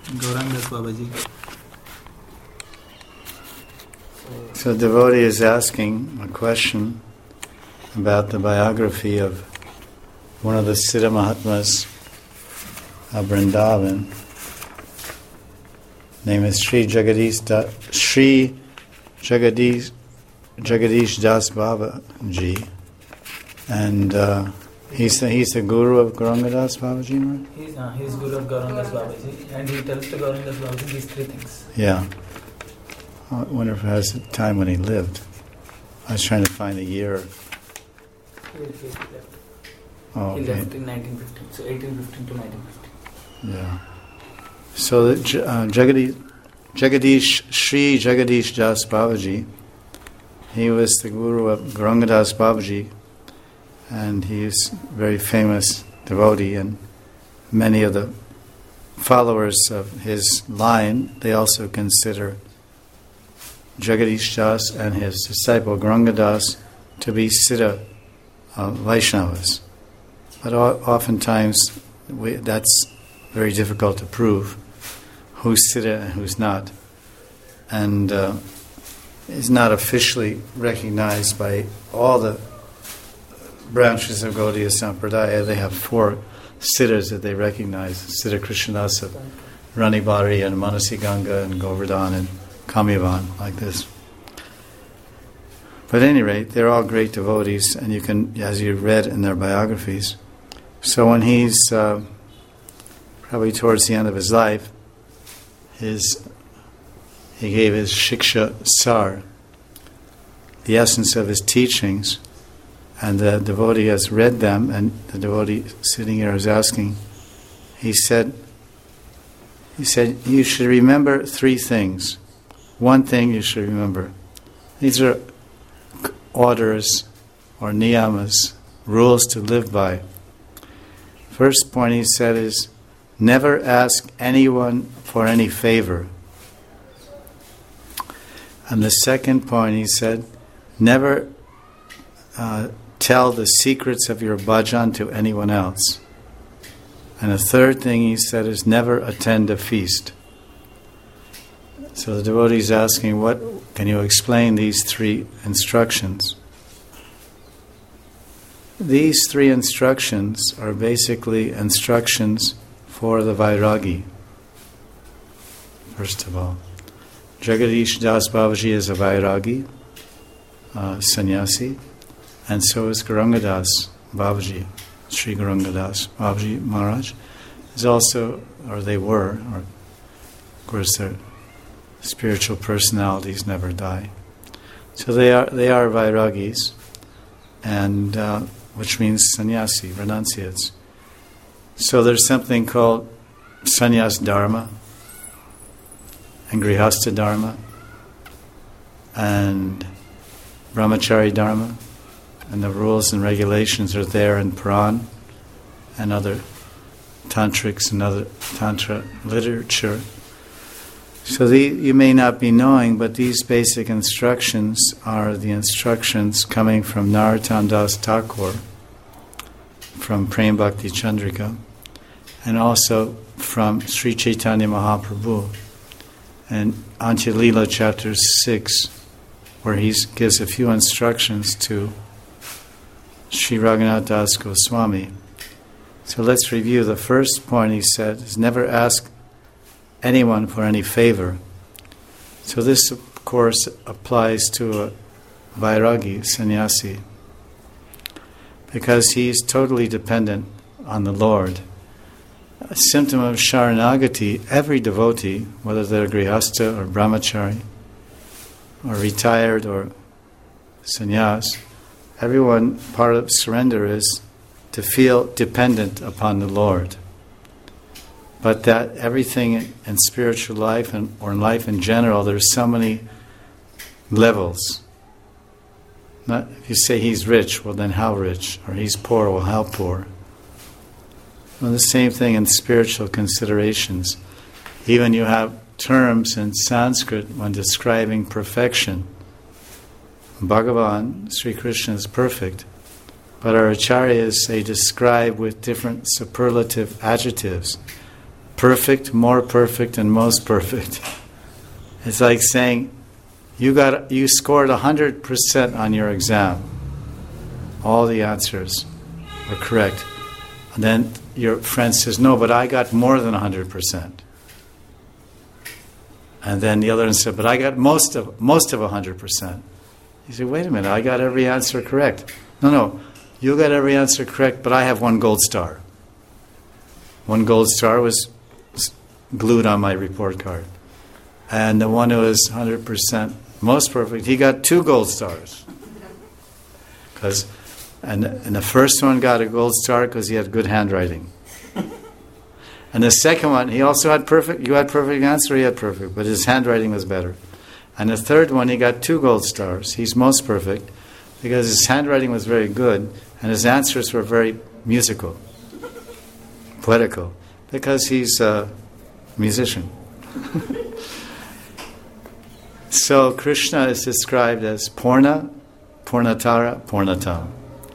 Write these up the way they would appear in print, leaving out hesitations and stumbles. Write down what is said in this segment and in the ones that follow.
Gaurangas Babaji. So the devotee is asking a question about the biography of one of the Siddha Mahatmas of Vrindavan. Name is Sri Jagadish Das Babaji, and he's the guru of Gauranga Das Babaji, right? He's guru of Gaurangas Babaji, and he tells the Gaurangas Babaji these three things. Yeah. I wonder if it has a time when he lived. I was trying to find the year. He left. Oh, okay. He left in 1915, so 1815 to 1915. Yeah. So Sri Jagadish Das Babaji, he was the guru of Gauranga Das Babaji, and he is a very famous devotee, and many of the followers of his line, they also consider Jagadish Das and his disciple Gauranga Das to be Siddha Vaishnavas. But oftentimes that's very difficult to prove who's Siddha and who's not. And is not officially recognized by all the branches of Gaudiya Sampradaya. They have 4 Siddhas that they recognize: Siddha Krishnadasa, Ranibari, and Manasi Ganga, and Govardhan, and Kamyavan, like this. But at any rate, they're all great devotees, and you can, as you read in their biographies. So when he's probably towards the end of his life, he gave his Shiksha Sar, the essence of his teachings, and the devotee has read them, and the devotee sitting here is asking, he said, you should remember 3 things. One thing you should remember. These are orders or niyamas, rules to live by. First point he said is, never ask anyone for any favor. And the second point he said, never tell the secrets of your bhajan to anyone else. And the third thing he said is, never attend a feast. So the devotee is asking, can you explain these 3 instructions? These 3 instructions are basically instructions for the Vairagi. First of all, Jagadish Das Babaji is a Vairagi, sannyasi, and so is Gauranga Das Babaji, Sri Gauranga Das Babaji Maharaj is also, or they were, or of course their spiritual personalities never die. So they are Vairagis, and which means sannyasi, renunciates. So there's something called sannyas dharma and grihastha dharma and brahmachari dharma, and the rules and regulations are there in Puran and other tantrics and other tantra literature. So you may not be knowing, but these basic instructions are the instructions coming from Narottam Das Thakur, from Prem Bhakti Chandrika, and also from Sri Chaitanya Mahaprabhu, and Antya Lila chapter 6, where he gives a few instructions to Sri Raghunath Das Goswami. So let's review. The first point he said is never ask anyone for any favor. So this, of course, applies to a Vairagi, sannyasi, because he's totally dependent on the Lord. A symptom of Sharanagati, every devotee, whether they're grihastha or brahmachari, or retired or sannyas, everyone, part of surrender is to feel dependent upon the Lord. But that everything in spiritual life or in life in general, there's so many levels. Not if you say he's rich, well then how rich? Or he's poor, well how poor? Well, the same thing in spiritual considerations. Even you have terms in Sanskrit when describing perfection. Bhagavan, Sri Krishna, is perfect, but our acharyas, they describe with different superlative adjectives. perfect, more perfect, and most perfect. It's like saying you scored 100% on your exam. All the answers were correct. And then your friend says, no, but I got more than 100%. And then the other one said, but I got most of 100%. You say, wait a minute, I got every answer correct. No, you got every answer correct, but I have 1 gold star. 1 gold star was glued on my report card. And the one who was 100% most perfect, he got 2 gold stars. And the first one got a gold star because he had good handwriting. And the second one, he also had perfect, you had perfect answer, he had perfect, but his handwriting was better. And the third one, he got 2 gold stars. He's most perfect because his handwriting was very good and his answers were very musical, poetical, because he's a musician. So Krishna is described as Purna, Purnatara, Purnatam.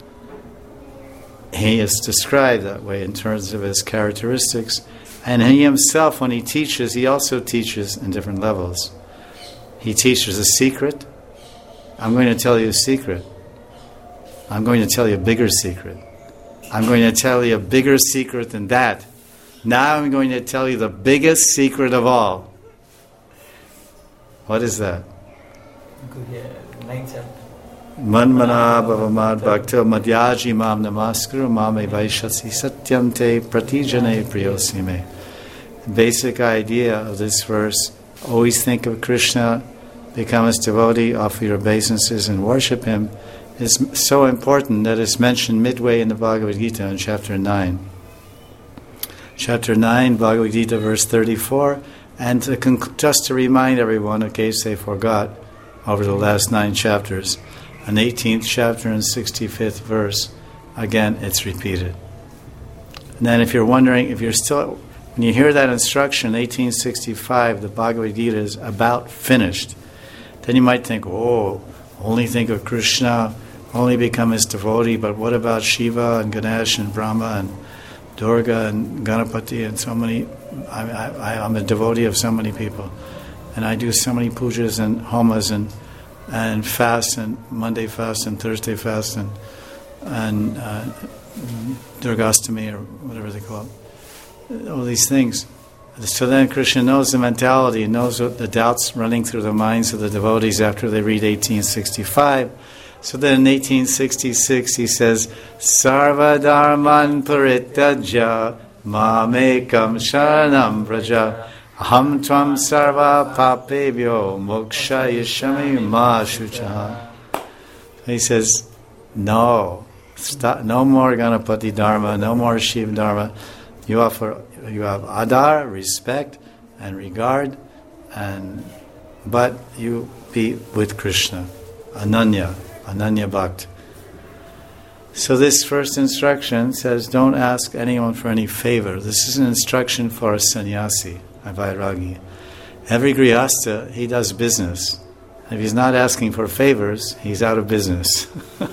He is described that way in terms of his characteristics. And he himself, when he teaches, he also teaches in different levels. He teaches a secret. I'm going to tell you a secret. I'm going to tell you a bigger secret. I'm going to tell you a bigger secret than that. Now I'm going to tell you the biggest secret of all. What is that? Ninth chapter. Manmana bhavamad bhakta madhyaji mam namaskuru mame vaishasi satyam te pratijane priyosime. The basic idea of this verse, always think of Krishna, become his devotee, offer your obeisances and worship him, is so important that it's mentioned midway in the Bhagavad Gita in chapter 9. Chapter 9, Bhagavad Gita, verse 34. And just to remind everyone, in case they forgot, over the last 9 chapters, an 18th chapter and 65th verse, again, it's repeated. And then if you're wondering, if you're still, when you hear that instruction, 1865, the Bhagavad Gita is about finished, then you might think, oh, only think of Krishna, only become his devotee, but what about Shiva and Ganesh and Brahma and Durga and Ganapati and so many? I'm a devotee of so many people, and I do so many pujas and homas and fast and Monday fast and Thursday fast and Durgastami or whatever they call it. All these things. So then Krishna knows the mentality, knows what the doubts running through the minds of the devotees after they read 1865. So then in 1866 he says, Sarva dharman parityaja mamekam sharanam vraja aham tvam sarva papebhyo moksha yashami ma shuchaha. He says, no, stop, no more Ganapati Dharma, no more Shiva Dharma. You have adar, respect and regard, but you be with Krishna, Ananya Bhakt. So this first instruction says, don't ask anyone for any favor. This is an instruction for a sannyasi, a vairagi. Every grihastha, he does business. If he's not asking for favors, he's out of business.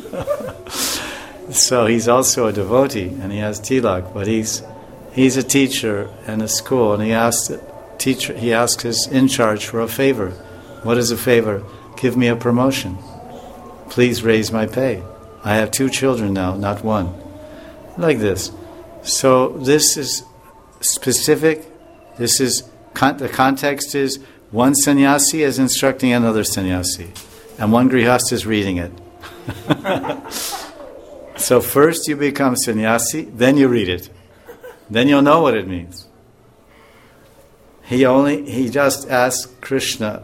So he's also a devotee, and he has tilak, but he's a teacher in a school, and he asks his in-charge for a favor. What is a favor? Give me a promotion. Please raise my pay. I have 2 children now, not 1. Like this. So this is specific. This is the context is one sannyasi is instructing another sannyasi, and one grihastha is reading it. So first you become sannyasi, then you read it. Then you'll know what it means. He just asked Krishna,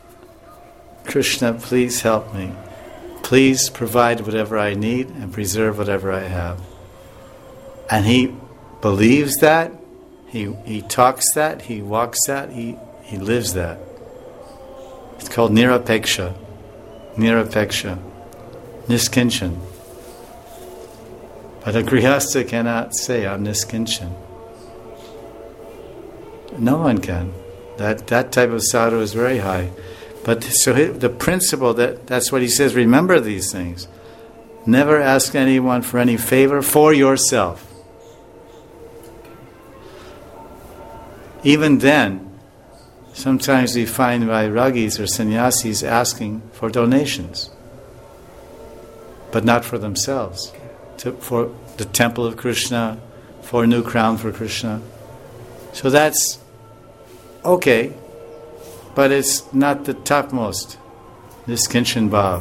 please help me. Please provide whatever I need and preserve whatever I have. And he believes that, he talks that, he walks that, he lives that. It's called nirapeksha, niskinchan. But a grihastha cannot say, I'm niskinchan. No one can. That type of sadhu is very high. But so the principle, that's what he says, remember these things. Never ask anyone for any favor for yourself. Even then, sometimes we find vairagis or sannyasis asking for donations, but not for themselves, for the temple of Krishna, for a new crown for Krishna. So that's okay, but it's not the topmost, this Kinchan Bhav.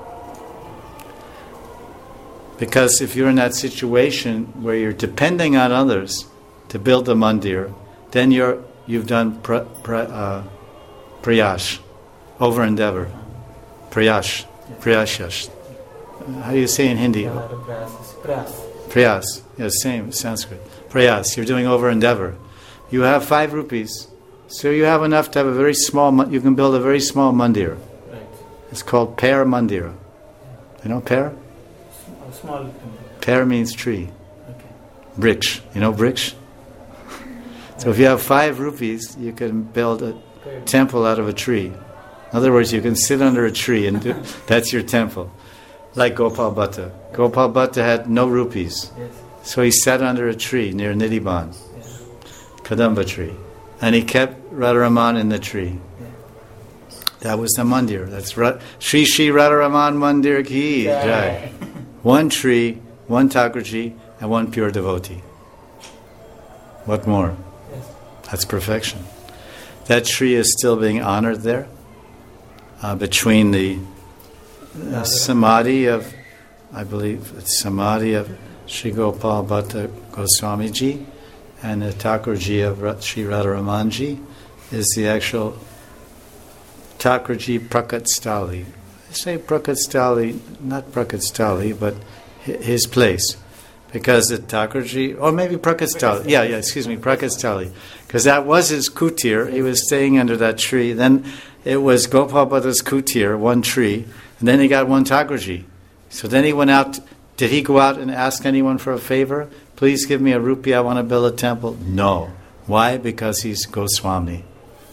Because if you're in that situation where you're depending on others to build a mandir, then you've done prayash, over endeavor. Prayashash. How do you say in Hindi? Prayas. Yeah, same, Sanskrit. Prayas. You're doing over endeavor. You have 5 rupees, so you have enough to have a very small. You can build a very small mandir. Right. It's called pear mandir. You know pear? Small. Pear means tree. Okay. Briks. You know briks? So if you have 5 rupees, you can build a temple out of a tree. In other words, you can sit under a tree and that's your temple. Like Gopal Bhatta. Gopal Bhatta had no rupees. Yes. So he sat under a tree near Nidhiban, Kadamba tree. And he kept Radharaman in the tree. That was the mandir. That's Shri Shri Radharaman Mandir Ki Jai. 1 tree, 1 Thakurji, and 1 pure devotee. What more? Yes. That's perfection. That tree is still being honored there, between the samadhi of, I believe it's samadhi of Sri Gopal Bhatta Goswamiji and the Thakurji of Sri Radharamanji is the actual Thakurji Prakat Stali. I say Prakat Stali, not Prakat Stali, but his place. Because the Thakurji, or maybe Prakat Stali, Prakat Stali. Because that was his kutir, he was staying under that tree. Then it was Gopal Bhatta's kutir, 1 tree, and then he got 1 Thakurji. So then he went out. Did he go out and ask anyone for a favor? Please give me a rupee, I want to build a temple. No. Why? Because he's Goswami.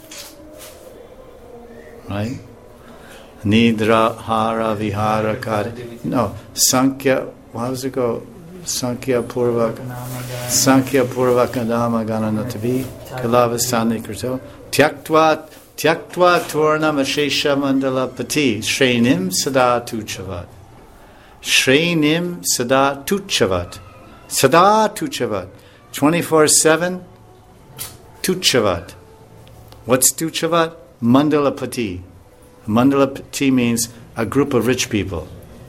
Right? Nidra Hara Vihara Kari. No. Sankhya, how does it go? Sankhya Purvaka Dhamma Gananatavi Kalavasani Krito Tyaktva Turnam Ashesha Mandala Pati Shrenim Sada Tuchavat. Shrenim Sada Tuchavat. Sada Tuchavat. 24/7 Tuchavat. What's Tuchavat? Mandala Pati. Mandala Pati means a group of rich people.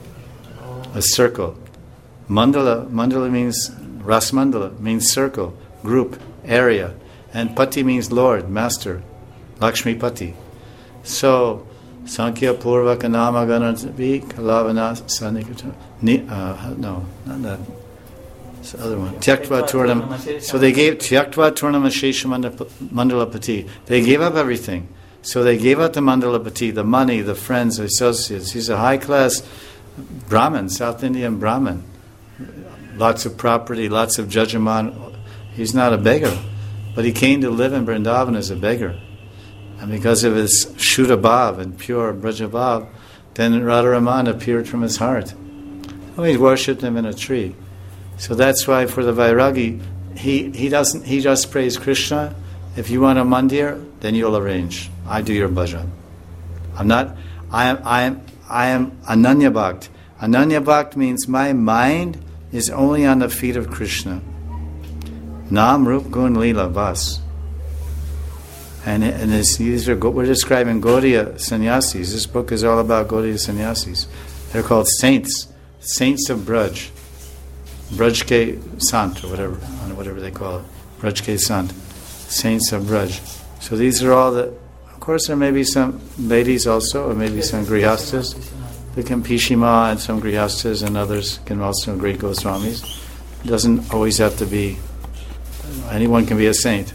A circle. Mandala means Ras Mandala, means circle, group, area. And Pati means Lord, Master, Lakshmi Pati. So, Sankhya Purvaka Nama Ganatavi Kalavana Sanikata. No, not that. It's the other one. Tyaktva Turnam. So they gave Tyaktva Turnam Ashesha Mandala Pati. They gave up everything. So they gave up the Mandala Pati, the money, the friends, the associates. He's a high class Brahmin, South Indian Brahmin. Lots of property, lots of jajaman. He's not a beggar, but he came to live in Vrindavan as a beggar. And because of his Shuddha Bhav and pure Braja Bhav, then Radharaman appeared from his heart. Oh, he worshipped him in a tree. So that's why for the Vairagi, he just prays Krishna. If you want a mandir, then you'll arrange. I do your bhajan. I am Ananya Bhakt. Ananya Bhakt means my mind is only on the feet of Krishna. Nam, Rup, Gun, Leela, Vas. And we're describing Gaudiya sannyasis. This book is all about Gaudiya sannyasis. They're called saints. Saints of Braj. Braj ke Sant, or whatever they call it. Braj ke Sant. Saints of Braj. So these are all of course there may be some ladies also, or maybe some grihastas. They can Pishima and some grihastas, and others can also great Goswamis. It doesn't always have to be, anyone can be a saint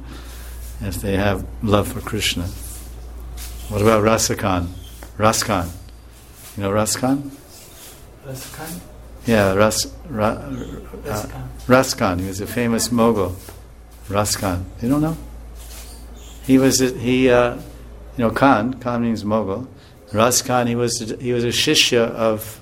if they have love for Krishna. What about Rasakan? Raskan. You know Raskan? Raskan? Yeah, Raskan. He was a famous mogul. Raskan. You don't know? Khan means mogul. Raskan, he was a shishya of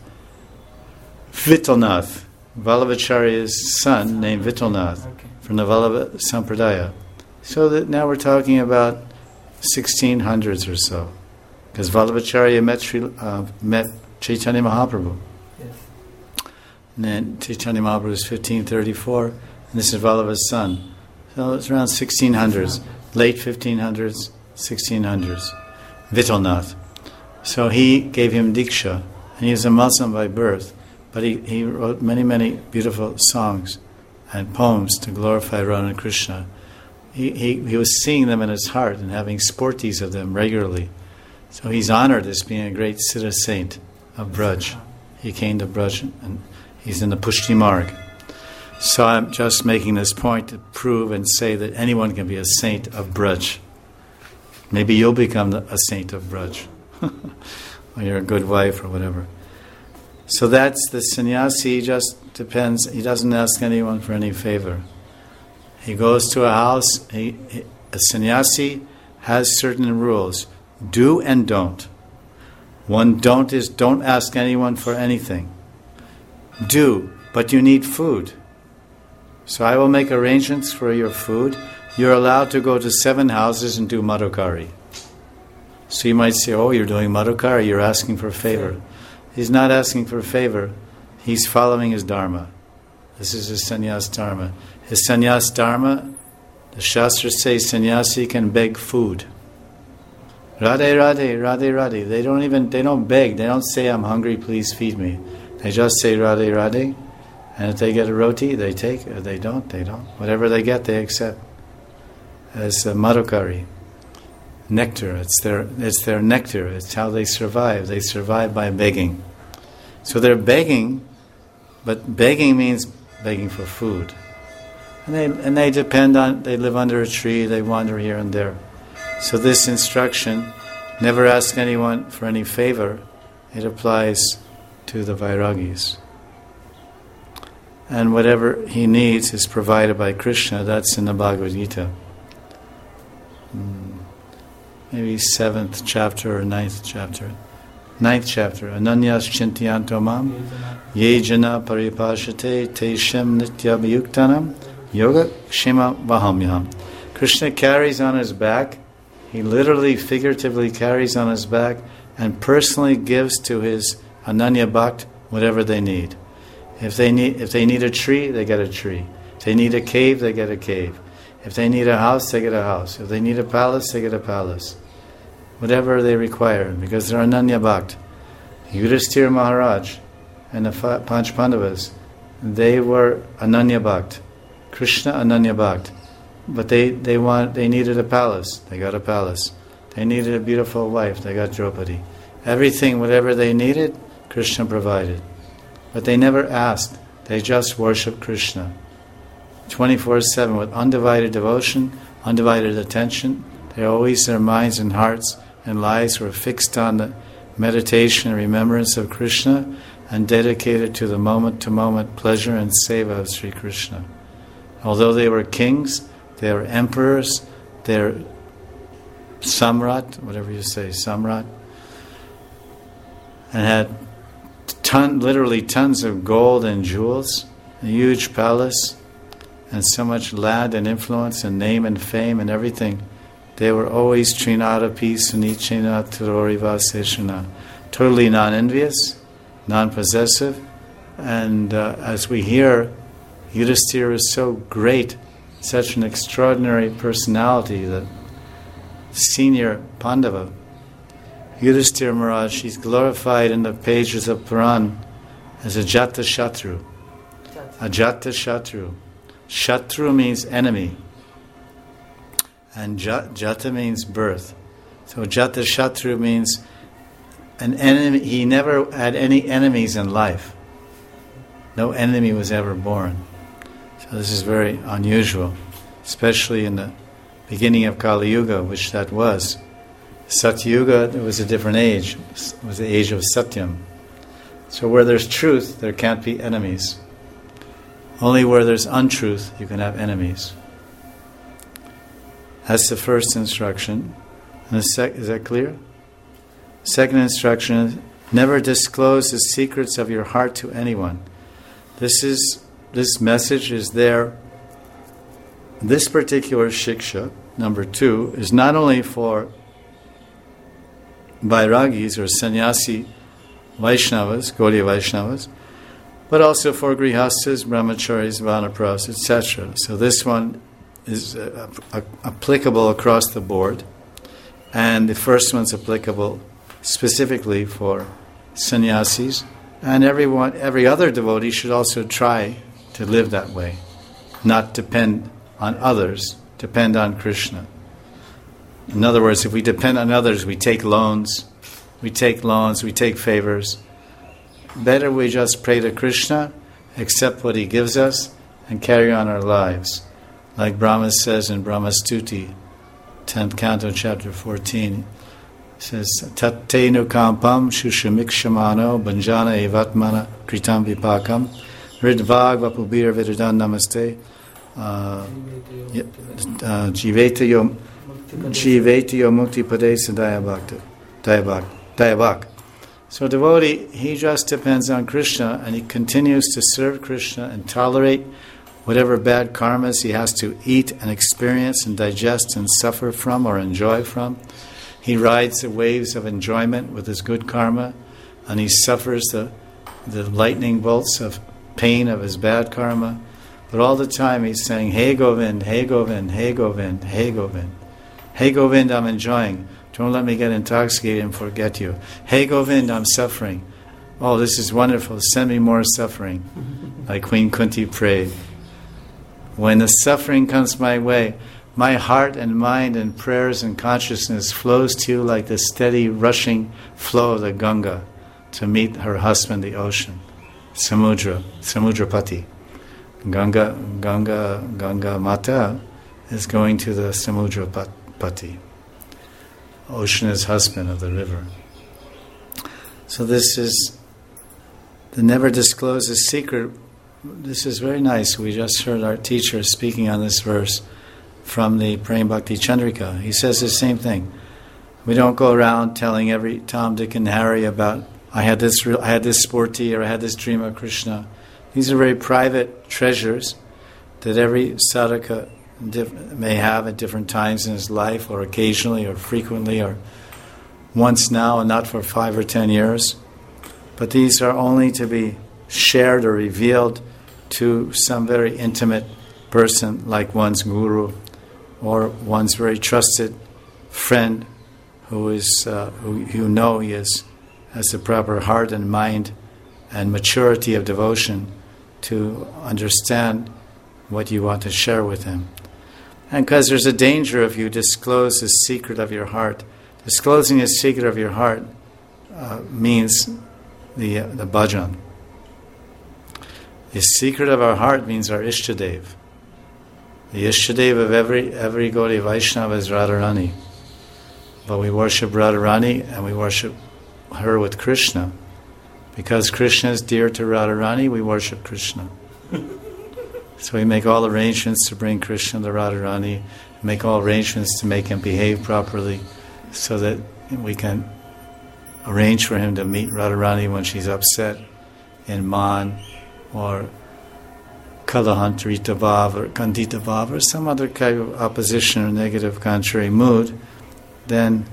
Vitalnath, Vallabhacharya's son, named Vitalnath, from the Vallabha Sampradaya. So that now we're talking about 1600s or so. Because Vallabhacharya met Chaitanya Mahaprabhu. Yes. And then Chaitanya Mahaprabhu is 1534, and this is Vallabha's son. So it's around 1600s, late 1500s, 1600s. Vitalnath. So he gave him Diksha, and he was a Muslim by birth, but he wrote many, many beautiful songs and poems to glorify Radha and Krishna. He was seeing them in his heart and having sporties of them regularly. So he's honored as being a great Siddha saint of Braj. He came to Braj and he's in the Pushti Marg. So I'm just making this point to prove and say that anyone can be a saint of Braj. Maybe you'll become a saint of Braj. Or you're a good wife or whatever. So that's the sannyasi. He just depends. He doesn't ask anyone for any favor. He goes to a house. A sannyasi has certain rules. Do and don't. One don't is don't ask anyone for anything. Do, but you need food. So I will make arrangements for your food. You're allowed to go to 7 houses and do madhukari. So you might say, oh, you're doing madhukari, you're asking for a favor. He's not asking for a favor. He's following his dharma. This is his sannyas dharma. His sannyas dharma, the Shastras say sannyasi can beg food. Radhe, Radhe, Radhe, Radhe. They don't beg. They don't say, I'm hungry, please feed me. They just say, Radhe, Radhe. And if they get a roti, they take. If they don't, they don't. Whatever they get, they accept. As madhukari. Nectar. It's their nectar. It's how they survive. They survive by begging. So they're begging, but begging means begging for food. And they depend on, they live under a tree, they wander here and there. So this instruction, never ask anyone for any favor, it applies to the Vairagis. And whatever he needs is provided by Krishna. That's in the Bhagavad Gita. Maybe 7th chapter or 9th chapter. 9th chapter. Ananyas chintiyanto mam ye jana paripashate te shem nityabhayuktanam yoga kshema vahamyam. Krishna carries on his back. He literally, figuratively carries on his back and personally gives to his Ananya Bhakt whatever they need. If they need a tree, they get a tree. If they need a cave, they get a cave. If they need a house, they get a house. If they need a palace, they get a palace. Whatever they require, because they're Ananya Bhakt. Yudhisthira Maharaj and the Panch Pandavas, they were Ananya Bhakt. Krishna Ananya Bhakt. But they needed a palace. They got a palace. They needed a beautiful wife. They got Draupadi. Everything, whatever they needed, Krishna provided. But they never asked. They just worshipped Krishna 24/7 with undivided devotion, undivided attention. Their minds and hearts and lives were fixed on the meditation and remembrance of Krishna and dedicated to the moment-to-moment pleasure and seva of Sri Krishna. Although they were kings, they were emperors, they're samrat, whatever you say, samrat, and had literally tons of gold and jewels, a huge palace, and so much land and influence and name and fame and everything. They were always trinadapi sunichena turoriva seshana, totally non-envious, non-possessive, and as we hear, Yudhisthira is so great, such an extraordinary personality, the senior Pandava. Yudhisthira Maharaj, she's glorified in the pages of Puran as a Jata Shatru. A Jata Shatru. Shatru means enemy. And Jata means birth. So Jata Shatru means an enemy. He never had any enemies in life. No enemy was ever born. So this is very unusual, especially in the beginning of Kali Yuga, which that was. Satyuga, it was a different age. It was the age of Satyam. So where there's truth, there can't be enemies. Only where there's untruth, you can have enemies. That's the first instruction. And is that clear? Second instruction is, never disclose the secrets of your heart to anyone. This message is there. This particular shiksha number 2, is not only for Vairagis or sannyasi Vaishnavas, Gaudiya Vaishnavas, but also for Grihastas, Brahmacharis, Vanaprasthas, etc. So this one is applicable across the board, and the first one's applicable specifically for sannyasis, and every other devotee should also try to live that way, not depend on others, depend on Krishna. In other words, if we depend on others, we take loans, we take favors. Better we just pray to Krishna, accept what he gives us, and carry on our lives. Like Brahma says in Brahma Stuti, 10th canto, chapter 14, it says, Tattenu kampam shushamikshamano banjana evatmana kritam vipakam ridvag vapubir vidadan namaste jiveta yo mukti padesa dayabhak. So devotee, he just depends on Krishna, and he continues to serve Krishna and tolerate whatever bad karmas he has to eat and experience and digest and suffer from or enjoy from. He rides the waves of enjoyment with his good karma, and he suffers the lightning bolts of pain of his bad karma. But all the time he's saying, Hey Govind, Hey Govind, Hey Govind, Hey Govind. Hey Govind, I'm enjoying. Don't let me get intoxicated and forget you. Hey Govind, I'm suffering. Oh, this is wonderful. Send me more suffering. Like Queen Kunti prayed. When the suffering comes my way, my heart and mind and prayers and consciousness flows to you like the steady rushing flow of the Ganga to meet her husband, the ocean. Samudrapati. Ganga Mata is going to the Samudrapati. Ocean is husband of the river. So this is the never discloses secret. This is very nice. We just heard our teacher speaking on this verse from the Prem Bhakti Chandrika. He says the same thing. We don't go around telling every Tom, Dick, and Harry about I had this sporty or I had this dream of Krishna. These are very private treasures that every sadhaka may have at different times in his life, or occasionally, or frequently, or once now and not for 5 or 10 years. But these are only to be shared or revealed to some very intimate person, like one's guru or one's very trusted friend, who is who you know he has the proper heart and mind and maturity of devotion to understand what you want to share with him. And because there's a danger if you disclose the secret of your heart. Disclosing the secret of your heart means the bhajan. The secret of our heart means our Ishtadev. The Ishtadev of every Gaudiya Vaishnava is Radharani. But we worship Radharani and we worship her with Krishna. Because Krishna is dear to Radharani, we worship Krishna. So we make all arrangements to bring Krishna to Radharani, make all arrangements to make him behave properly, so that we can arrange for him to meet Radharani when she's upset in Man, or Kalahantarita Bhav, or Kandita Bhav, or some other kind of opposition or negative contrary mood. Then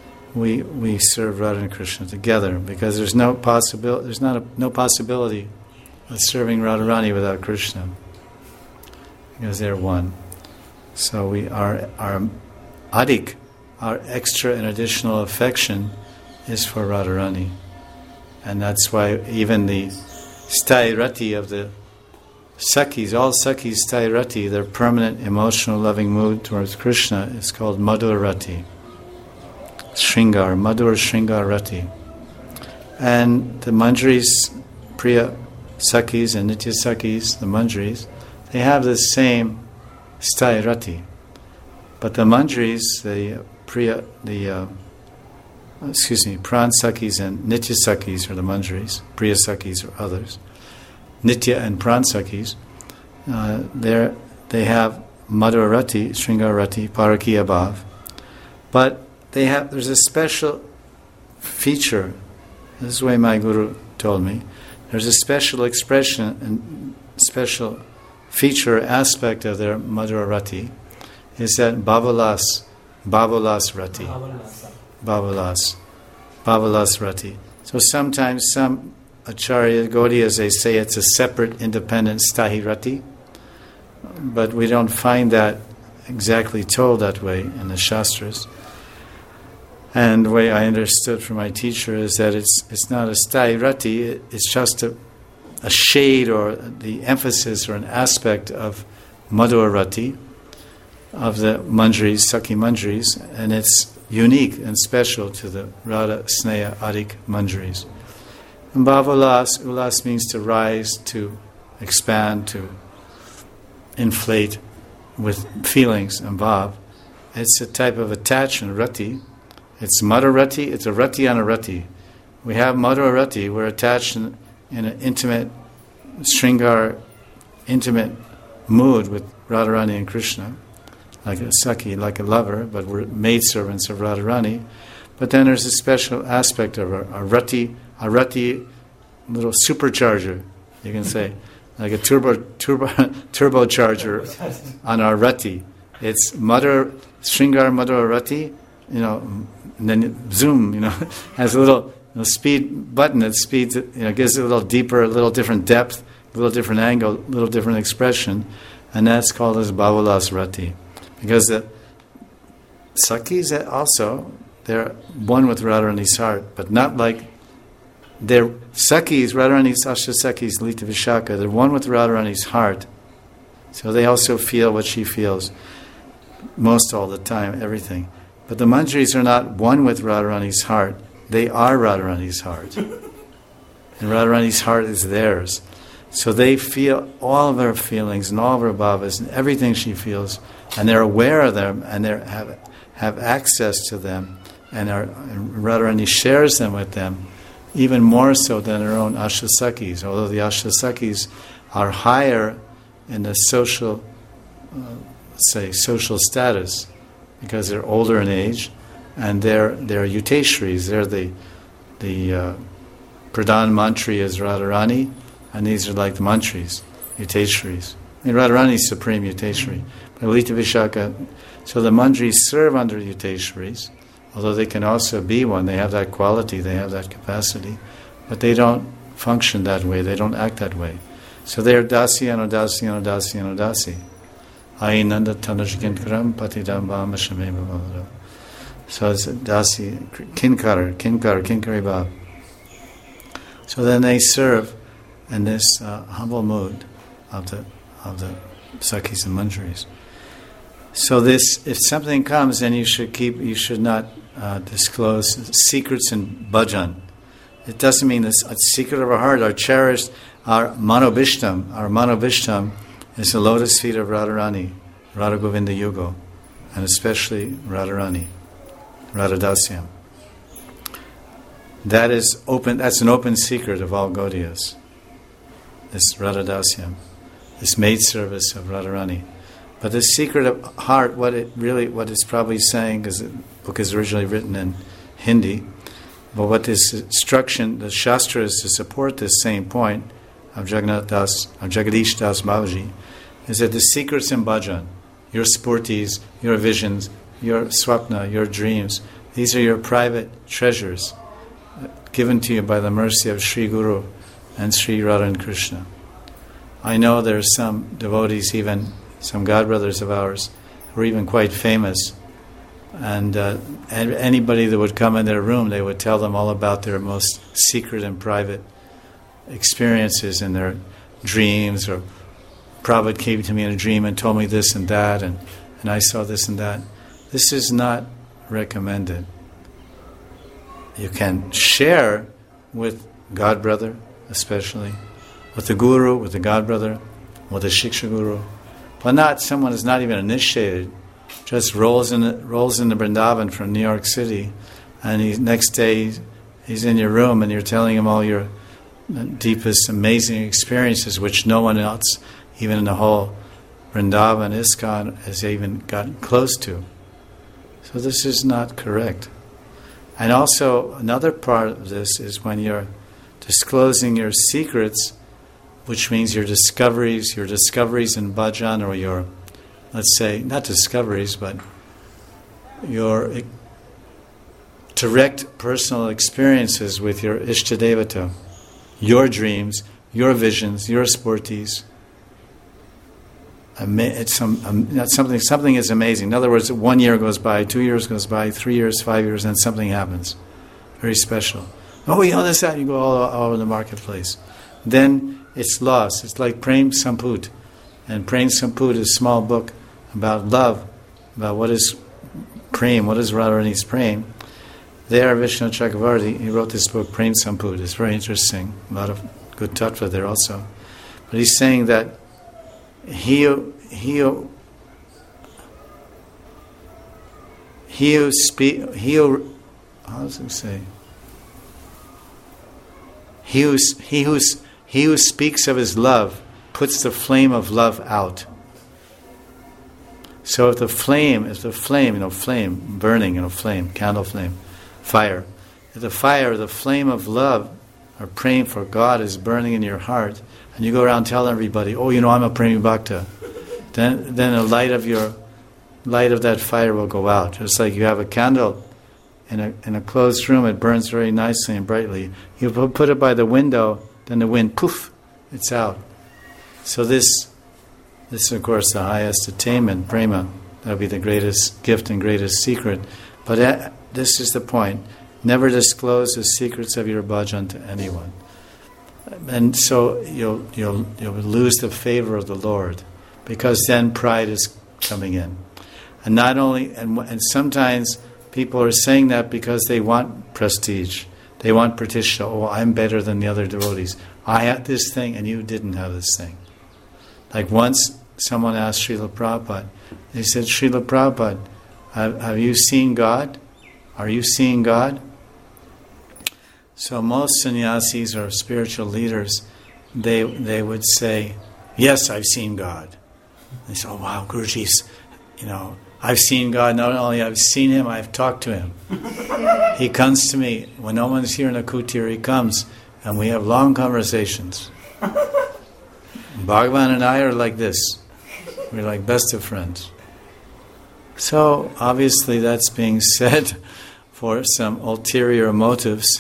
we serve Radha and Krishna together, because there's no possibility of serving Radharani without Krishna, because they're one. So our adik, our extra and additional affection, is for Radharani, and that's why even the sthayi of the Sakhis, all Sakhis sthayi, their permanent emotional loving mood towards Krishna, is called Madhur Rati. Shringar, Madhur Shringar Rati. And the Manjaris, Priya Sakhis and Nitya Sakhis, the Manjaris, they have the same sthayi rati. But the Manjaris, Pran Sakhis and Nitya Sakhis are the Manjaris, Priya Sakhis or others. Nitya and Pran Sakhis, they have Madhur Rati, Shringar Rati, Parakiya Bhav. But there's a special feature. This is the way my guru told me. There's a special expression and special feature aspect of their Madhur Rati, is that Bhavalas Rati. Bhavalas Rati. So sometimes some Acharya Gaudiyas, they say it's a separate, independent Sthayi Rati, but we don't find that exactly told that way in the Shastras. And the way I understood from my teacher is that it's not a Sthayi Rati, it's just a shade or the emphasis or an aspect of Madhura Rati, of the Manjaris, Sakhi Manjaris, and it's unique and special to the Radha Sneha Adik Manjaris. And Bhavalas, ulas means to rise, to expand, to inflate with feelings and bhav. It's a type of attachment, rati. It's Madhura Rati, it's a rati on a rati. We have Madhura Rati, we're attached in an intimate, Sringar, intimate mood with Radharani and Krishna, like a Sakhi, like a lover, but we're maidservants of Radharani. But then there's a special aspect of a rati little supercharger, you can say, like a turbocharger on our rati. It's Sringar Madhura Rati, and then zoom, has a little speed button that speeds it, gives it a little deeper, a little different depth, a little different angle, a little different expression, and that's called as Bhavalas Rati. Because the Sakhis also, they're one with Radharani's heart, but not like they're Sakhis, Radharani's Ashta Sakhis, Lita Vishaka, they're one with Radharani's heart. So they also feel what she feels most all the time, everything. But the Manjaris are not one with Radharani's heart, they are Radharani's heart. And Radharani's heart is theirs. So they feel all of her feelings and all of her bhavas and everything she feels, and they're aware of them and they have access to them, and Radharani shares them with them, even more so than her own Ashtasakis. Although the Ashtasakis are higher in the social status because they're older in age, and they're Yuteshris. They're the Pradhan Mantri is Radharani, and these are like the Mantris, Yuteshris. Radharani is supreme Yuteshri. But Lita Vishaka, so the Mantris serve under Yuteshris, although they can also be one. They have that quality, they have that capacity, but they don't function that way, they don't act that way. So they are Dasi, Anodasi, Anodasi, Anodasi. Ainanda Tanashkinkaram Patidam Bhamashameva Bhavara. So it's Dasi, Kinkari Bhav. So then they serve in this humble mood of the Sakhis and Manjaris. So this, if something comes, then you should not disclose secrets in bhajan. It doesn't mean this a secret of our heart, our cherished, our manobishtam. Our manobishtam is the lotus feet of Radharani, Radha Govinda Yugo, and especially Radharani, Radhadasyam. That is open. That's an open secret of all Gaudiyas. This Radhadasyam, this maid service of Radharani. But the secret of heart, what it's probably saying, because the book is originally written in Hindi, but what this instruction, the Shastra is to support this same point of Jagadish Das Babaji, is that the secrets in bhajan, your spurtis, your visions, your swapna, your dreams, these are your private treasures given to you by the mercy of Sri Guru and Sri Radha and Krishna. I know there are some devotees, even some godbrothers of ours, who are even quite famous, and anybody that would come in their room, they would tell them all about their most secret and private experiences in their dreams, or Prabhupada came to me in a dream and told me this and that, and I saw this and that. This is not recommended. You can share with godbrother, especially, with the guru, with the godbrother, with the shiksha guru, but not someone who's not even initiated, just rolls into Vrindavan from New York City, and next day he's in your room and you're telling him all your deepest, amazing experiences, which no one else, even in the whole Vrindavan, ISKCON, has even gotten close to. So this is not correct. And also, another part of this is when you're disclosing your secrets, which means your discoveries in bhajan, or your let's say, not discoveries, but your direct personal experiences with your Ishtadevata, your dreams, your visions, your sporties. Something is amazing. In other words, 1 year goes by, 2 years goes by, 3 years, 5 years, and something happens. Very special. Oh, you know this, that, you go all over the marketplace. Then it's lost. It's like Prem Samput. And Prem Samput is a small book about love, about what is Prem, what is Radharani's Prem. There, Vishnu Chakravarti, he wrote this book, Prem Samput. It's very interesting. A lot of good tattva there also. But he's saying that he who speaks of his love puts the flame of love out. So if the flame, flame, burning, flame, candle flame, fire. If the flame of love or praying for God is burning in your heart, and you go around telling everybody, oh, I'm a Premi Bhakta, then the light of that fire will go out. Just like you have a candle in a closed room, it burns very nicely and brightly. You put it by the window, then the wind, poof, it's out. So this is of course the highest attainment, prema. That would be the greatest gift and greatest secret. But this is the point. Never disclose the secrets of your bhajan to anyone. And so you'll lose the favor of the Lord, because then pride is coming in. And not only, and sometimes people are saying that because they want prestige. They want pratishtha. Oh, I'm better than the other devotees. I had this thing and you didn't have this thing. Like once someone asked Srila Prabhupada, they said, Srila Prabhupada, have you seen God? Are you seeing God? So most sannyasis or spiritual leaders, they would say, yes, I've seen God. They say, oh wow, Guruji's, I've seen God. Not only I've seen Him, I've talked to Him. He comes to me. When no one's here in a kutir, He comes and we have long conversations. Bhagavan and I are like this. We're like best of friends. So obviously that's being said for some ulterior motives.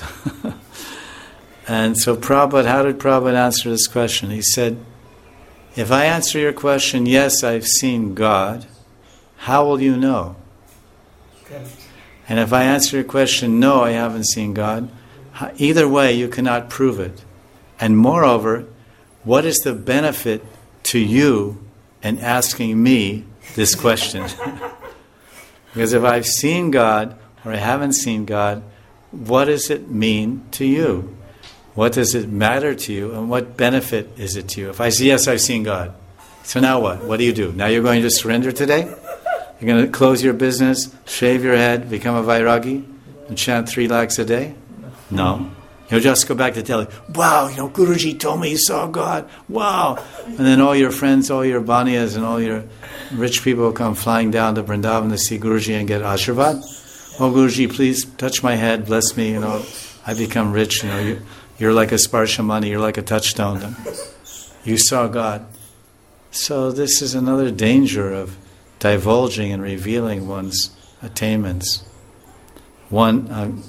And so how did Prabhupada answer this question? He said, if I answer your question, yes, I've seen God, how will you know? Okay. And if I answer your question, no, I haven't seen God, either way you cannot prove it. And moreover, what is the benefit to you in asking me this question? Because if I've seen God or I haven't seen God, what does it mean to you? What does it matter to you, and what benefit is it to you? If I say, yes, I've seen God, so now what? What do? Now you're going to surrender today? You're going to close your business, shave your head, become a Vairagi, and chant 3 lakhs a day? No. You'll just go back to telling, wow, Guruji told me he saw God. Wow. And then all your friends, all your Banias, and all your rich people will come flying down to Vrindavan to see Guruji and get Ashirvad. Oh, Guruji, please touch my head, bless me, I become rich, You're like a sparshamani, you're like a touchstone. You saw God. So this is another danger of divulging and revealing one's attainments. One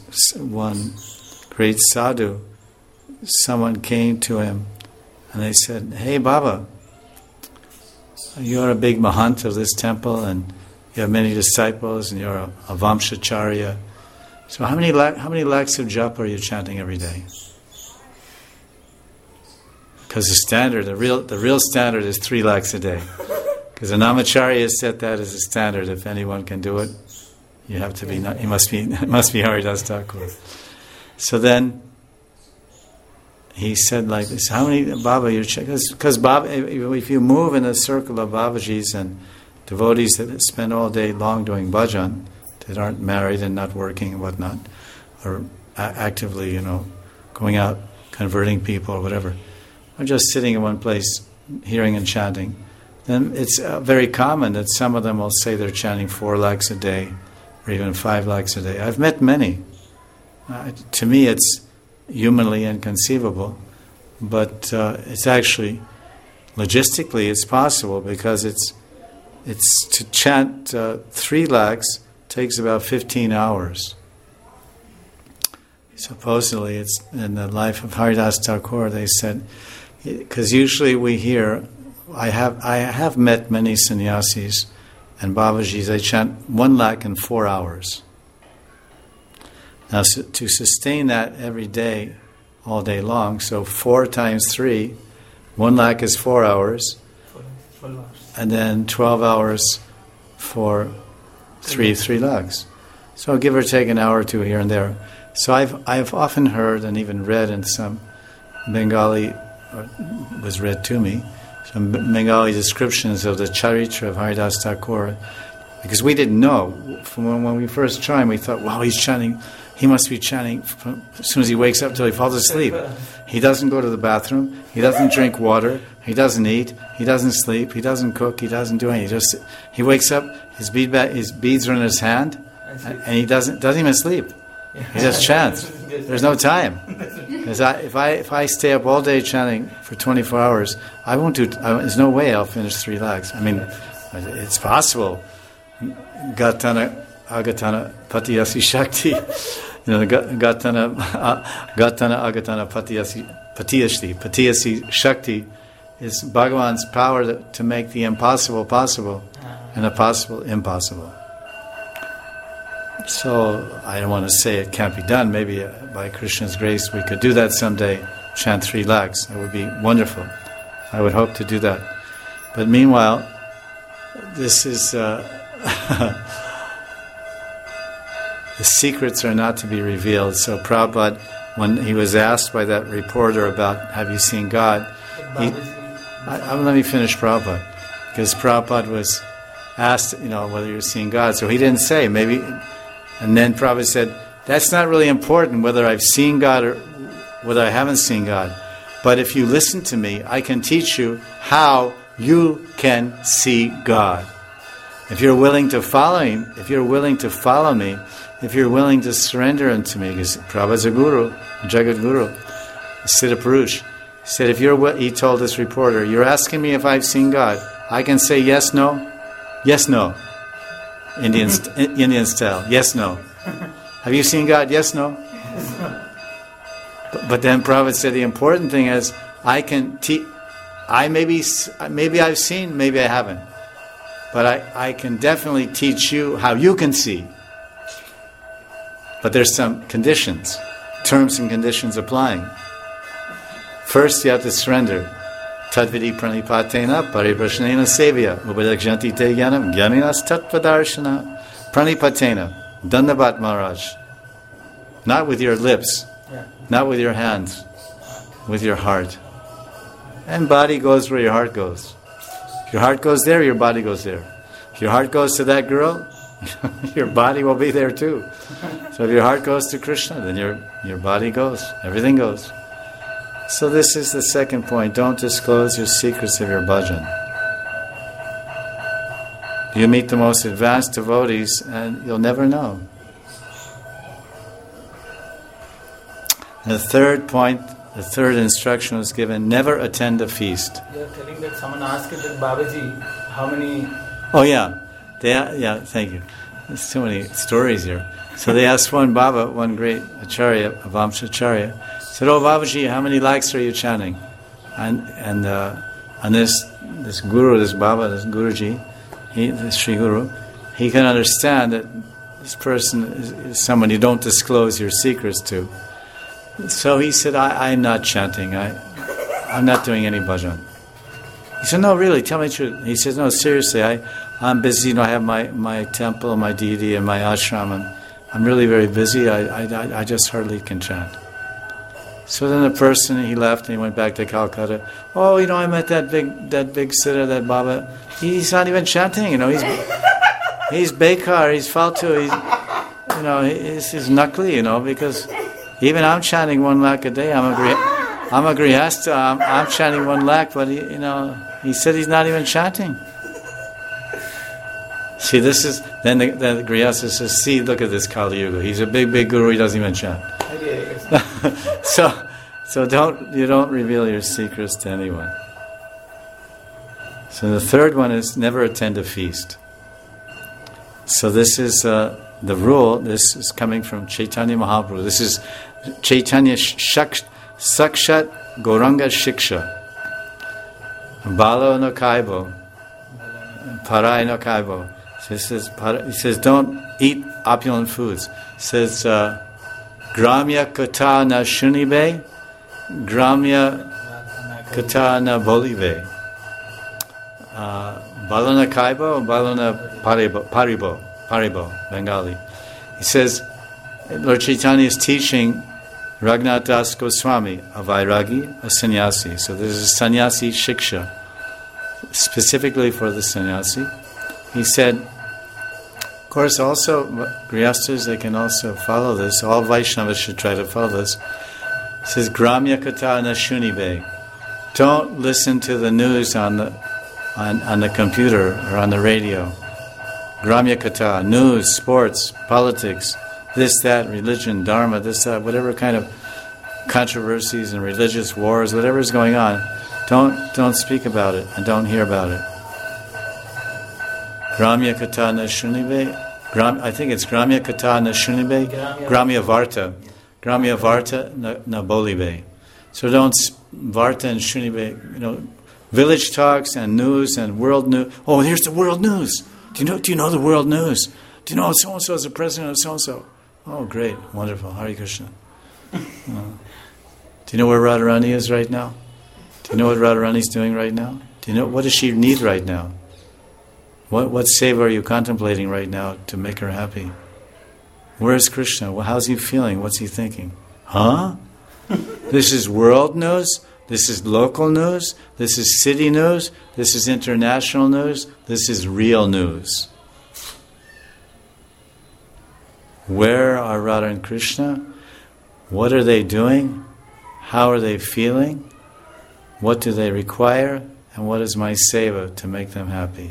great sadhu, someone came to him and they said, hey Baba, you're a big mahant of this temple and you have many disciples and you're a Vamshacharya. So how many lakhs of japa are you chanting every day? Because the real standard is 3 lakhs a day. Because the Namacharya has set that as a standard. If anyone can do it, you have to be. It must be Haridas Thakur. So then he said like this: how many Baba you're checking? Because Baba, if you move in a circle of Babajis and devotees that spend all day long doing bhajan, that aren't married and not working and whatnot, or actively, going out converting people or whatever, or just sitting in one place, hearing and chanting, then it's very common that some of them will say they're chanting 4 lakhs a day, or even 5 lakhs a day. I've met many. To me, it's humanly inconceivable, but it's actually, logistically, it's possible because it's it's to chant 3 lakhs takes about 15 hours. Supposedly, it's in the life of Haridas Thakur. They said, because usually we hear, I have met many sannyasis and Babajis. They chant 1 lakh in 4 hours. Now, to sustain that every day, all day long, so 4 times 3, 1 lakh is 4 hours, 12 hours. and then 12 hours for 3 lakhs. So give or take an hour or two here and there. So I've often heard and even read in some Bengali, or was read to me, some Bengali descriptions of the charitra of Haridas Thakur, because we didn't know. From when we first tried, we thought, wow, he must be chanting from as soon as he wakes up till he falls asleep. He doesn't go to the bathroom, he doesn't drink water, he doesn't eat, he doesn't sleep, he doesn't cook, he doesn't do anything. He wakes up, his beads are in his hand, and he doesn't even sleep. He just chants. There's no time. Because if I stay up all day chanting for 24 hours, I won't do. There's no way I'll finish 3 lakhs. I mean, it's possible. Gatana, Agatana, Patiyasi Shakti. Gatana, Agatana, Patiyasi Shakti is Bhagavan's power to make the impossible possible and the possible impossible. So I don't want to say it can't be done. Maybe by Krishna's grace we could do that someday, chant 3 lakhs. That would be wonderful. I would hope to do that. But meanwhile, this is... the secrets are not to be revealed. So Prabhupada, when he was asked by that reporter about, have you seen God? Let me finish Prabhupada. Because Prabhupada was asked, whether you're seeing God. So he didn't say, maybe... And then Prabhupada said, that's not really important whether I've seen God or whether I haven't seen God. But if you listen to me, I can teach you how you can see God. If you're willing to follow Him, if you're willing to follow me, if you're willing to surrender unto me, because Prabhupada's a guru, Jagat Guru, Siddha Purush, said, he told this reporter, you're asking me if I've seen God. I can say yes, no, yes, no. Indian style. Yes, no. Have you seen God? Yes, no. But then Prabhupada said the important thing is I can maybe I've seen, maybe I haven't, but I can definitely teach you how you can see. But there's some conditions, terms and conditions applying. First, you have to surrender. Tadvidi pranipatena pariprashnena sevya ubadakjanti te jnanam jnaninas tatvadarshana pranipatena dandavat Maharaj. Not with your lips, not with your hands, with your heart. And body goes where your heart goes. If your heart goes there, your body goes there. If your heart goes to that girl, your body will be there too. So if your heart goes to Krishna, then your body goes. Everything goes. So this is the second point. Don't disclose your secrets of your bhajan. You meet the most advanced devotees and you'll never know. And the third point, the third instruction was given, never attend a feast. You are telling that someone asked that Babaji, how many... Oh yeah, thank you. There's too many stories here. So they asked one great acharya, Avamsacharya, said, "Oh Babaji, how many lakhs are you chanting?" And this guru, this Baba, this Guruji, this Sri Guru, he can understand that this person is someone you don't disclose your secrets to. So he said, I'm not chanting. I'm not doing any bhajan. He said, "No, really, tell me the truth." He says, "No, seriously, I'm busy. I have my temple, my deity, and my ashram, and I'm really very busy. I just hardly can chant." So then the person, he left and he went back to Calcutta. "Oh, I met that big siddha, that Baba. He's not even chanting. He's bekar. He's faltu. He's nakli. Because even I'm chanting 1 lakh a day. I'm a grihastha. I'm chanting 1 lakh, but he said he's not even chanting." See, this is then the grihastha says, "See, look at this Kali Yuga. He's a big guru. He doesn't even chant." So you don't reveal your secrets to anyone. So the third one is never attend a feast. So this is the rule. This is coming from Chaitanya Mahaprabhu. This is Chaitanya Sakshat Gauranga Shiksha. Balo no Kaibo. Parai no Kaibo. So he says, don't eat opulent foods. He says, Gramya Kata na Shunibe, Gramya Kata na Bolive. Balona Kaibo, Balona Paribo, Bengali. He says, Lord Chaitanya is teaching Raghunath Das Goswami, a Vairagi, a sannyasi. So there's a sannyasi shiksha, specifically for the sannyasi. He said, of course, also, Grihasthas, they can also follow this. All Vaishnavas should try to follow this. It says, Gramya Kata na Shunibe. Don't listen to the news on the computer or on the radio. Gramya Kata, news, sports, politics, this, that, religion, dharma, this, that, whatever kind of controversies and religious wars, whatever is going on, don't speak about it and don't hear about it. Gramya Kata na Shunibe. I think it's Gramya Kata na Shunibe. Gramya Varta. Gramya Varta na Bolibe. So don't Varta and Shunibe, village talks and news and world news. Oh, here's the world news. Do you know the world news? Do you know so and so is the president of so and so? Oh, great, wonderful. Hare Krishna. Do you know where Radharani is right now? Do you know what Radharani is doing right now? Do you know what does she need right now? What seva are you contemplating right now to make her happy? Where is Krishna? How's he feeling? What's he thinking? Huh? This is world news? This is local news? This is city news? This is international news? This is real news. Where are Radha and Krishna? What are they doing? How are they feeling? What do they require? And what is my seva to make them happy?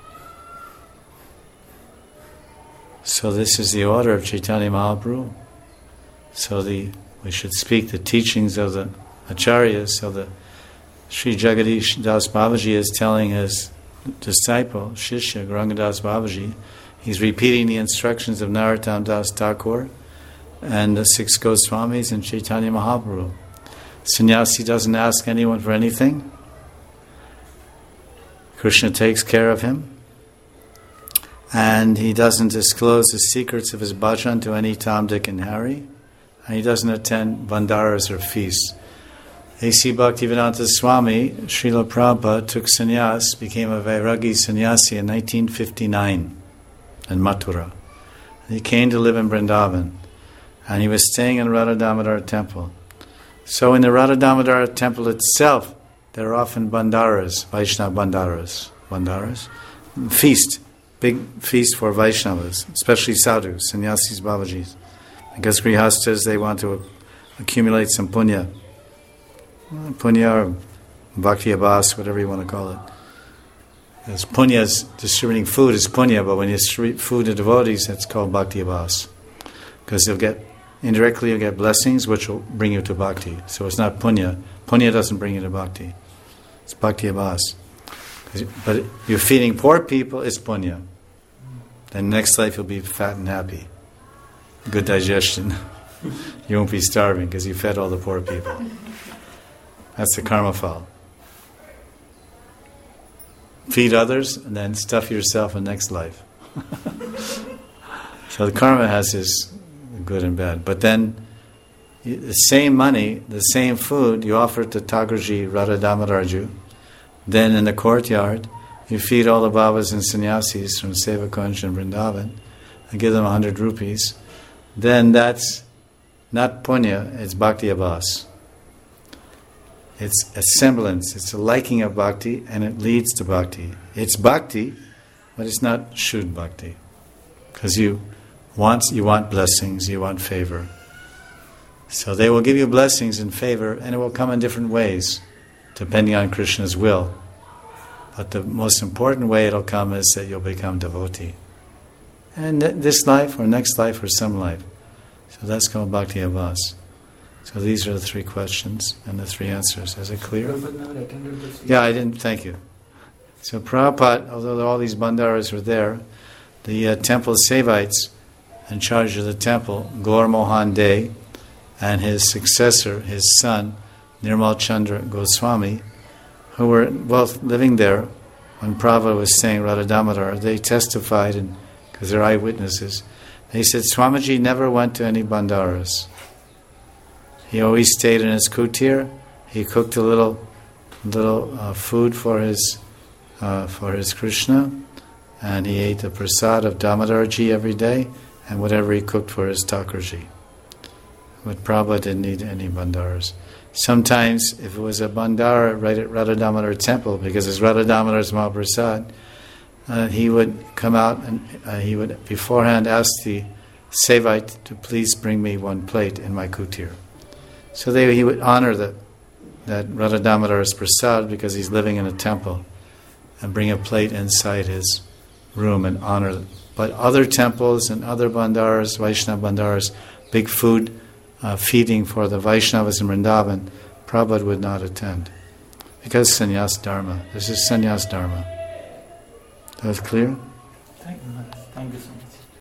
So this is the order of Chaitanya Mahaprabhu. So we should speak the teachings of the Acharyas. So the Sri Jagadish Das Babaji is telling his disciple, Shishya Gauranga Das Babaji, he's repeating the instructions of Narottam Das Thakur and the 6 Goswamis and Chaitanya Mahaprabhu. Sannyasi doesn't ask anyone for anything. Krishna takes care of him. And he doesn't disclose the secrets of his bhajan to any Tom, Dick, and Harry. And he doesn't attend bandaras or feasts. A.C. Bhaktivedanta Swami, Srila Prabhupada, took sannyas, became a Vairagi sannyasi in 1959 in Mathura. He came to live in Vrindavan. And he was staying in Radha Damodar temple. So in the Radha Damodar temple itself, there are often bandaras, Vaishnava bandaras. Bandaras? Feast. Big feast for Vaishnavas, especially sadhus, sannyasis, babajis. Because grihasthas, they want to accumulate some punya. Punya or bhakti abhas, whatever you want to call it. As punya is distributing food is punya, but when you distribute food to devotees, it's called bhakti abhas. Because indirectly you'll get blessings which will bring you to bhakti. So it's not punya. Punya doesn't bring you to bhakti. It's bhakti abhas. But you're feeding poor people, it's punya. Then next life you'll be fat and happy. Good digestion. You won't be starving because you fed all the poor people. That's the karma fall. Feed others and then stuff yourself in next life. So the karma has its good and bad. But then the same money, the same food, you offer to Thakurji Radha Damodarju. Then in the courtyard, you feed all the Babas and Sannyasis from Sevakunj and Vrindavan and give them 100 rupees. Then that's not punya, it's bhakti abhas. It's a semblance, it's a liking of bhakti, and it leads to bhakti. It's bhakti, but it's not shuddha bhakti. Because you want blessings, you want favor. So they will give you blessings and favor, and it will come in different ways, depending on Krishna's will. But the most important way it'll come is that you'll become devotee. And this life, or next life, or some life. So that's called bhakti abhas. So these are the 3 questions and the 3 answers. Is it clear? Yeah, I didn't. Thank you. So Prabhupada, although all these Bhandaras were there, the temple Sevites in charge of the temple, Gaur Mohan Dey, and his successor, his son, Nirmal Chandra Goswami, who were both living there when Prabhupada was saying Radha Damodar, they testified, because they're eyewitnesses, they said Swamiji never went to any Bhandaras. He always stayed in his kutir. He cooked a little food for his Krishna, and he ate the prasad of Damodarji every day, and whatever he cooked for his Thakurji. But Prabhupada didn't need any Bhandaras. Sometimes, if it was a Bhandara right at Radha Damodar temple, because it's Radha Damodar's Mahaprasad, he would come out and he would beforehand ask the Sevite to please bring me one plate in my kutir. So he would honor that Radha Damodar's prasad because he's living in a temple, and bring a plate inside his room and honor them. But other temples and other Bhandaras, Vaishnava Bhandaras, big food feeding for the Vaishnavas in Vrindavan, Prabhupada would not attend. Because sannyas dharma. This is sannyas dharma. That was clear? Thank you so much.